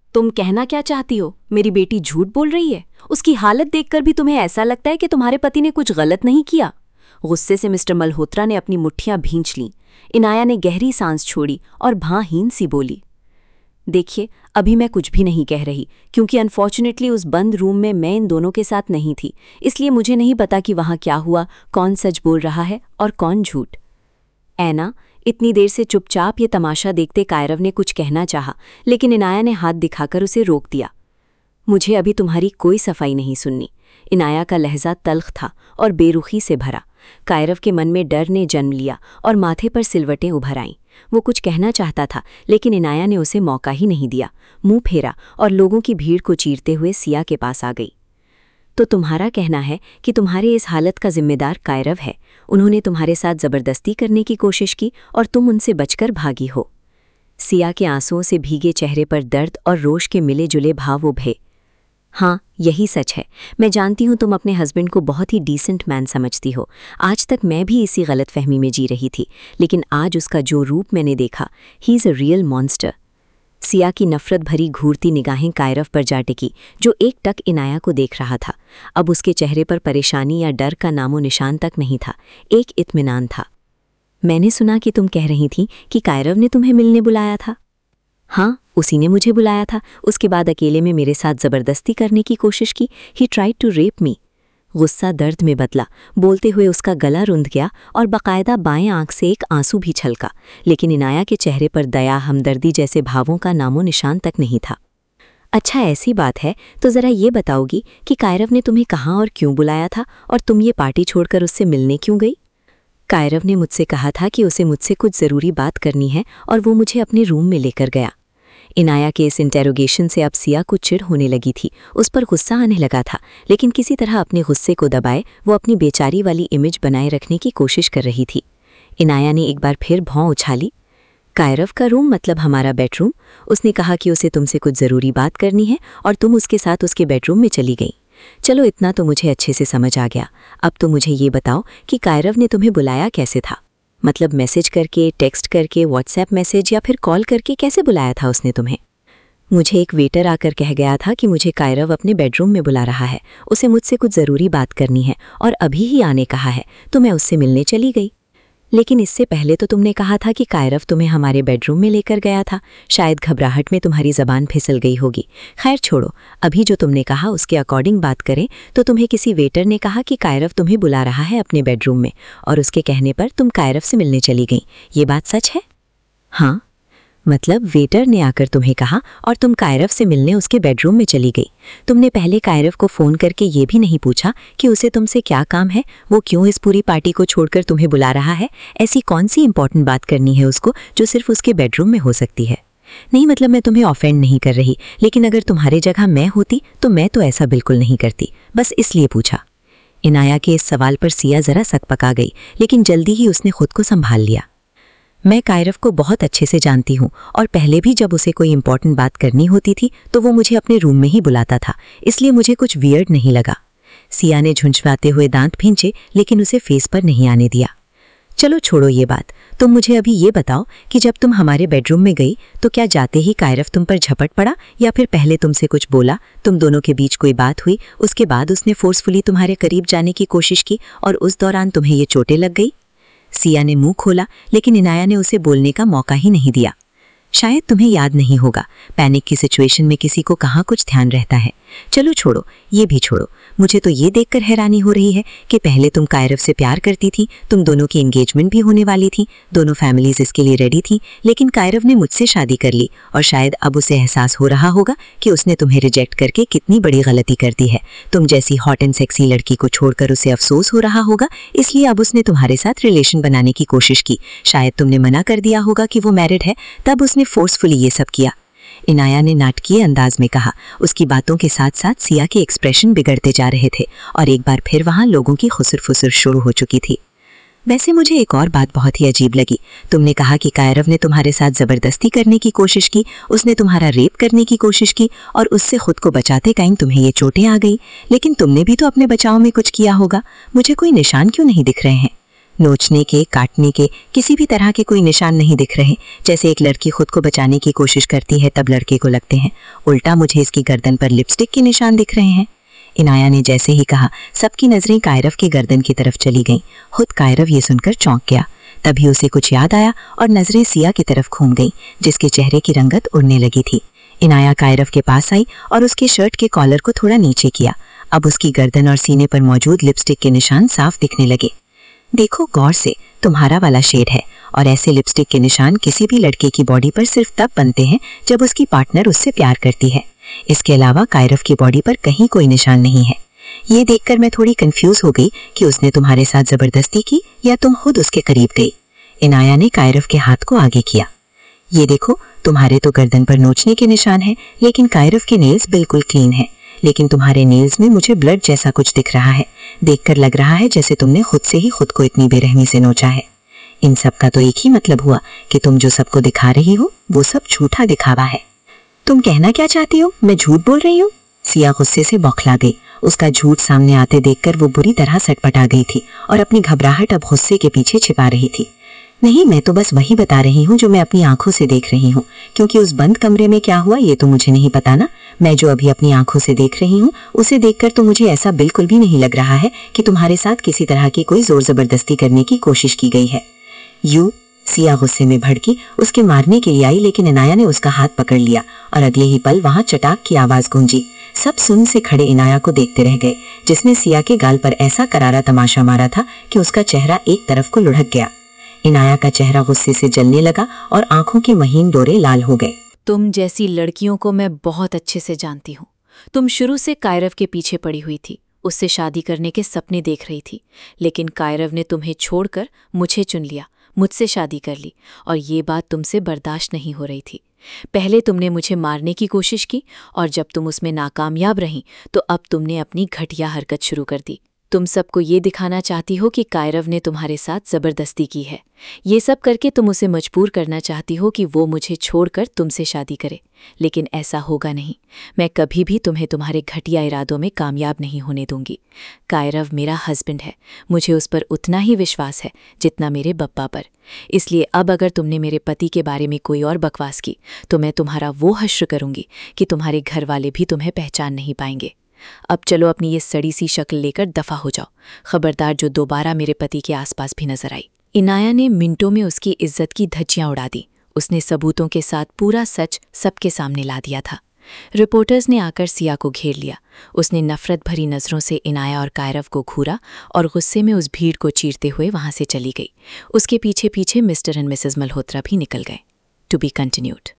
तुम कहना क्या चाहती हो? मेरी बेटी झूठ बोल रही है? उसकी हालत देखकर भी तुम्हें ऐसा लगता है कि तुम्हारे पति ने कुछ गलत नहीं किया? गुस्से से मिस्टर मल्होत्रा ने अपनी मुट्ठियां भींच लीं। इनाया ने गहरी सांस छोड़ी और भांहीन सी बोली, देखिए, अभी मैं कुछ भी नहीं कह रही, क्योंकि अनफॉर्चुनेटली उस बंद रूम में मैं इन दोनों के साथ नहीं थी, इसलिए मुझे नहीं पता कि वहां क्या हुआ, कौन सच बोल रहा है और कौन झूठ। ऐना, इतनी देर से चुपचाप ये तमाशा देखते कायरव ने कुछ कहना चाहा, लेकिन इनाया ने हाथ दिखाकर उसे रोक दिया। मुझे अभी तुम्हारी कोई सफाई नहीं सुननी। इनाया का लहजा तल्ख था और बेरुखी से भरा। कायरव के मन में डर ने जन्म लिया और माथे पर सिलवटें उभर आईं। वो कुछ कहना चाहता था, लेकिन इनाया ने उसे मौका ही नहीं दिया। मुंह फेरा और लोगों की भीड़ को चीरते हुए सिया के पास आ गई। तो तुम्हारा कहना है कि तुम्हारे इस हालत का जिम्मेदार कायरव है? उन्होंने तुम्हारे साथ जबरदस्ती करने की कोशिश की और तुम उनसे बचकर भागी हो। सिया के आंसुओं से भीगे चेहरे पर दर्द और रोष के मिले जुले भाव उभरे। हाँ, यही सच है। मैं जानती हूँ तुम अपने हस्बैंड को बहुत ही डिसेंट मैन समझती हो। आज तक मैं भी इसी गलतफहमी में जी रही थी, लेकिन आज उसका जो रूप मैंने देखा, he is a real monster. Siya की नफरत भरी घूरती निगाहें कायरव पर जा टिकी, जो एक टक इनाया को देख रहा था। अब उसके चेहरे पर परेशानी या डर का नामो निशान तक नहीं था, एक इत्मीनान था। मैंने सुना कि तुम कह रही थी कि कायरव ने तुम्हें मिलने बुलाया था। हाँ, उसी ने मुझे बुलाया था। उसके बाद अकेले में मेरे साथ जबरदस्ती करने की कोशिश की। He tried to rape me. गुस्सा दर्द में बदला। बोलते हुए उसका गला रुंध गया और बाकायदा बाएं आंख से एक आंसू भी छलका, लेकिन इनाया के चेहरे पर दया, हमदर्दी जैसे भावों का नामो निशान तक नहीं था। अच्छा, ऐसी बात है तो ज़रा ये बताओगी कि कायरव ने तुम्हें कहाँ और क्यों बुलाया था, और तुम ये पार्टी छोड़कर उससे मिलने क्यों गई? कायरव ने मुझसे कहा था कि उसे मुझसे कुछ ज़रूरी बात करनी है और वो मुझे अपने रूम में लेकर गया। इनाया के इस इंटेरोगेशन से अब सिया को चिढ़ होने लगी थी। उस पर गुस्सा आने लगा था, लेकिन किसी तरह अपने गुस्से को दबाए वो अपनी बेचारी वाली इमेज बनाए रखने की कोशिश कर रही थी। इनाया ने एक बार फिर भौं उछाली। कायरव का रूम मतलब हमारा बेडरूम? उसने कहा कि उसे तुमसे कुछ ज़रूरी बात करनी है और तुम उसके साथ उसके बेडरूम में चली गई। चलो, इतना तो मुझे अच्छे से समझ आ गया। अब तो मुझे ये बताओ कि कायरव ने तुम्हें बुलाया कैसे था? मतलब मैसेज करके, टेक्स्ट करके, व्हाट्सएप मैसेज या फिर कॉल करके कैसे बुलाया था उसने तुम्हें? मुझे एक वेटर आकर कह गया था कि मुझे कायरव अपने बेडरूम में बुला रहा है, उसे मुझसे कुछ ज़रूरी बात करनी है और अभी ही आने कहा है, तो मैं उससे मिलने चली गई। लेकिन इससे पहले तो तुमने कहा था कि कायरव तुम्हें हमारे बेडरूम में लेकर गया था। शायद घबराहट में तुम्हारी ज़बान फिसल गई होगी। खैर छोड़ो, अभी जो तुमने कहा उसके अकॉर्डिंग बात करें तो तुम्हें किसी वेटर ने कहा कि कायरव तुम्हें बुला रहा है अपने बेडरूम में, और उसके कहने पर तुम कायरव से मिलने चली गई। ये बात सच है? हाँ, मतलब वेटर ने आकर तुम्हें कहा और तुम कायरव से मिलने उसके बेडरूम में चली गई। तुमने पहले कायरव को फ़ोन करके ये भी नहीं पूछा कि उसे तुमसे क्या काम है, वो क्यों इस पूरी पार्टी को छोड़कर तुम्हें बुला रहा है? ऐसी कौन सी इंपॉर्टेंट बात करनी है उसको जो सिर्फ उसके बेडरूम में हो सकती है? नहीं, मतलब मैं तुम्हें ऑफेंड नहीं कर रही, लेकिन अगर तुम्हारी जगह मैं होती तो मैं तो ऐसा बिल्कुल नहीं करती, बस इसलिए पूछा। इनाया के इस सवाल पर सिया ज़रा सकपका गई, लेकिन जल्दी ही उसने खुद को संभाल लिया। मैं कायरव को बहुत अच्छे से जानती हूँ और पहले भी जब उसे कोई इंपॉर्टेंट बात करनी होती थी तो वो मुझे अपने रूम में ही बुलाता था, इसलिए मुझे कुछ वियर्ड नहीं लगा। सिया ने झुंझलाते हुए दांत भींचे, लेकिन उसे फेस पर नहीं आने दिया। चलो छोड़ो ये बात, तुम मुझे अभी ये बताओ कि जब तुम हमारे बेडरूम में गई तो क्या जाते ही कायरव तुम पर झपट पड़ा या फिर पहले तुमसे कुछ बोला, तुम दोनों के बीच कोई बात हुई, उसके बाद उसने फोर्सफुली तुम्हारे करीब जाने की कोशिश की और उस दौरान तुम्हें ये चोटें लग गई? सिया ने मुंह खोला, लेकिन इनाया ने उसे बोलने का मौका ही नहीं दिया। शायद तुम्हें याद नहीं होगा, पैनिक की सिचुएशन में किसी को कहाँ कुछ ध्यान रहता है। चलो छोड़ो, ये भी छोड़ो। मुझे तो ये देखकर हैरानी हो रही है कि पहले तुम कायरव से प्यार करती थी, तुम दोनों की एंगेजमेंट भी होने वाली थी, दोनों फैमिलीज इसके लिए रेडी थी, लेकिन कायरव ने मुझसे शादी कर ली और शायद अब उसे एहसास हो रहा होगा कि उसने तुम्हें रिजेक्ट करके कितनी बड़ी गलती कर दी है। तुम जैसी हॉट एंड सेक्सी लड़की को छोड़कर उसे अफसोस हो रहा होगा, इसलिए अब उसने तुम्हारे साथ रिलेशन बनाने की कोशिश की। शायद तुमने मना कर दिया होगा कि वो मैरिड है, तब उसने फोर्सफुली ये सब किया। इनाया ने नाटकीय अंदाज में कहा। उसकी बातों के साथ साथ सिया के एक्सप्रेशन बिगड़ते जा रहे थे और एक बार फिर वहां लोगों की खुसर-फुसर शुरू हो चुकी थी। वैसे मुझे एक और बात बहुत ही अजीब लगी। तुमने कहा कि कायरव ने तुम्हारे साथ जबरदस्ती करने की कोशिश की, उसने तुम्हारा रेप करने की कोशिश की और उससे खुद को बचाते टाइम तुम्हें ये चोटें आ गई, लेकिन तुमने भी तो अपने बचाव में कुछ किया होगा। मुझे कोई निशान क्यों नहीं दिख रहे हैं? नोचने के, काटने के, किसी भी तरह के कोई निशान नहीं दिख रहे। जैसे एक लड़की खुद को बचाने की कोशिश करती है तब लड़के को लगते हैं, उल्टा मुझे इसकी गर्दन पर लिपस्टिक के निशान दिख रहे हैं। इनाया ने जैसे ही कहा, सबकी नजरें कायरव की गर्दन की तरफ चली गईं। खुद कायरव ये सुनकर चौंक गया। तभी उसे कुछ याद आया और नजरें सिया की तरफ घूम गईं, जिसके चेहरे की रंगत उड़ने लगी थी। इनाया कायरव के पास आई और उसके शर्ट के कॉलर को थोड़ा नीचे किया। अब उसकी गर्दन और सीने पर मौजूद लिपस्टिक के निशान साफ दिखने लगे। देखो गौर से, तुम्हारा वाला शेड है, और ऐसे लिपस्टिक के निशान किसी भी लड़के की बॉडी पर सिर्फ तब बनते हैं जब उसकी पार्टनर उससे प्यार करती है। इसके अलावा कायरव की बॉडी पर कहीं कोई निशान नहीं है। ये देखकर मैं थोड़ी कंफ्यूज हो गई कि उसने तुम्हारे साथ जबरदस्ती की या तुम खुद उसके करीब गई। इनाया ने कायरव के हाथ को आगे किया। ये देखो, तुम्हारे तो गर्दन पर नोचने के निशान है, लेकिन कायरव के नेल्स बिल्कुल क्लीन है। लेकिन तुम्हारे नेल्स में मुझे ब्लड जैसा कुछ दिख रहा है। देखकर लग रहा है जैसे तुमने खुद से ही खुद को इतनी बेरहमी से नोचा है। इन सब का तो एक ही मतलब हुआ कि तुम जो सबको दिखा रही हो वो सब झूठा दिखावा है। तुम कहना क्या चाहती हो? मैं झूठ बोल रही हूँ? सिया गुस्से से बौखला गई। उसका झूठ सामने आते देखकर वो बुरी तरह सटपटा गई थी और अपनी घबराहट अब गुस्से के पीछे छिपा रही थी। नहीं, मैं तो बस वही बता रही हूँ जो मैं अपनी आंखों से देख रही हूँ, क्योंकि उस बंद कमरे में क्या हुआ ये तो मुझे नहीं पता ना। मैं जो अभी अपनी आंखों से देख रही हूँ उसे देखकर तो मुझे ऐसा बिल्कुल भी नहीं लग रहा है कि तुम्हारे साथ किसी तरह की कोई जोर जबरदस्ती करने की कोशिश की गई है। सिया गुस्से में भड़की, उसके मारने के लिए आई, लेकिन इनाया ने उसका हाथ पकड़ लिया और अगले ही पल वहां चटाक की आवाज गूंजी। सब सुन से खड़े इनाया को देखते रह गए, जिसने सिया के गाल पर ऐसा करारा तमाशा मारा था कि उसका चेहरा एक तरफ को लुढ़क गया। इनाया का चेहरा गुस्से से जलने लगा और आंखों के महीन डोरे लाल हो गए। तुम जैसी लड़कियों को मैं बहुत अच्छे से जानती हूँ। तुम शुरू से कायरव के पीछे पड़ी हुई थी, उससे शादी करने के सपने देख रही थी, लेकिन कायरव ने तुम्हें छोड़कर मुझे चुन लिया, मुझसे शादी कर ली, और ये बात तुमसे बर्दाश्त नहीं हो रही थी। पहले तुमने मुझे मारने की कोशिश की और जब तुम उसमें नाकामयाब रहीं तो अब तुमने अपनी घटिया हरकत शुरू कर दी। तुम सबको ये दिखाना चाहती हो कि कायरव ने तुम्हारे साथ जबरदस्ती की है। ये सब करके तुम उसे मजबूर करना चाहती हो कि वो मुझे छोड़कर तुमसे शादी करे, लेकिन ऐसा होगा नहीं। मैं कभी भी तुम्हें तुम्हारे घटिया इरादों में कामयाब नहीं होने दूंगी। कायरव मेरा हस्बैंड है, मुझे उस पर उतना ही विश्वास है जितना मेरे बप्पा पर। इसलिए अब अगर तुमने मेरे पति के बारे में कोई और बकवास की तो मैं तुम्हारा वो हश्र करूंगी कि तुम्हारे घर वाले भी तुम्हें पहचान नहीं पाएंगे। अब चलो अपनी ये सड़ी सी शक्ल लेकर दफा हो जाओ, खबरदार जो दोबारा मेरे पति के आसपास भी नजर आई। इनाया ने मिनटों में उसकी इज्जत की धज्जियां उड़ा दी। उसने सबूतों के साथ पूरा सच सबके सामने ला दिया था। रिपोर्टर्स ने आकर सिया को घेर लिया। उसने नफरत भरी नजरों से इनाया और कायरव को घूरा और गुस्से में उस भीड़ को चीरते हुए वहां से चली गई। उसके पीछे पीछे मिस्टर एंड मिसेस मल्होत्रा भी निकल गए। To be continued.